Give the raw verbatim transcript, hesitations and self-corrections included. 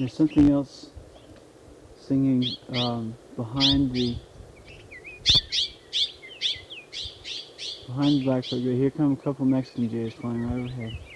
There's something else singing um, behind the behind the blackbird. Here come a couple Mexican jays flying right overhead.